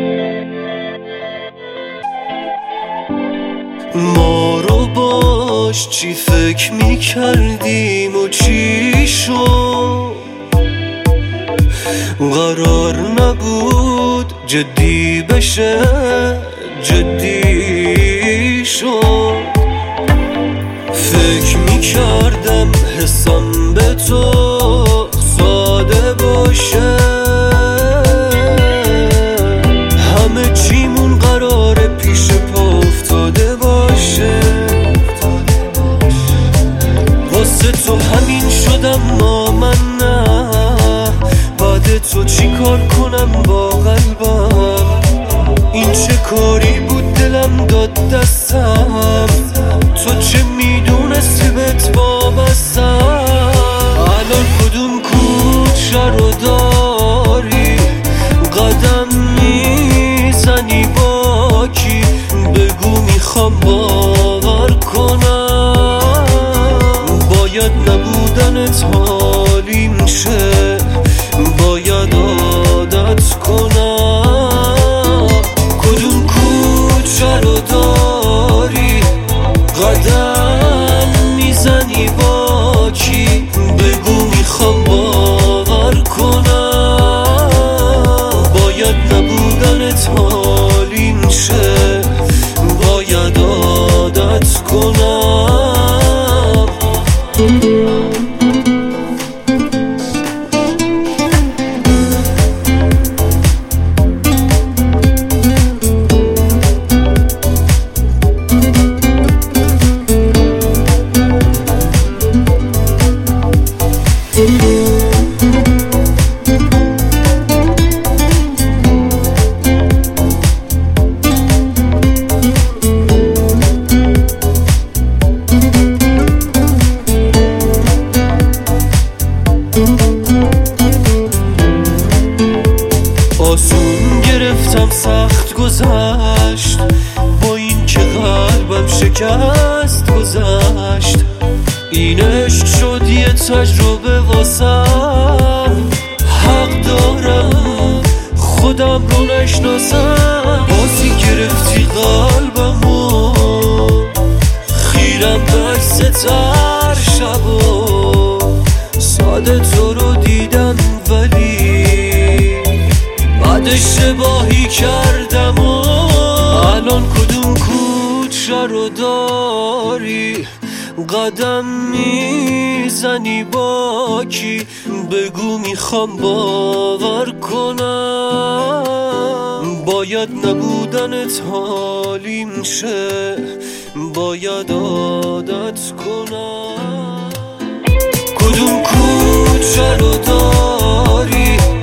ما رو باش چی فکر میکردیم و چی شد؟ قرار نبود جدی بشه، جدی شد. فکر میکردم حسام به تو ساده باشه، همه چیمون قراره پیش پا افتاده باشه. واسه تو همین شدم ما، من نه بعد تو چی کار کنم با قلبم؟ این چه کاری بود دلم داد دستم، تو چه میدونستی بهت وابستم؟ الان کدوم کوچه رو داری؟ قدم میزنی با کی؟ بگو میخوام باور کنم. باید نبودنت حالیم شه، باید عادت کنم. کدوم کوچه رو داری؟ قدم میزنی با کی؟ بگو میخوام باور کنم. باید نبودنت حالیم شه، باید عادت کنم. آسون گرفتم سخت گذشت، با این که قلبم شکست گذشت. این عشق شد یه تجربه واسم، حق دارم خودم رو نشناسم. بازی گرفتی قلبمو، خیرم بکس تر شبو. ساده تو رو دیدم ولی بعد اشتباهی کردم و الان کدوم کوچه رو داری؟ قدم میزنی با کی؟ بگو میخوام باور کنم. باید نبودنت حالیم شه، باید عادت کنم. کدوم کوچه رو داری؟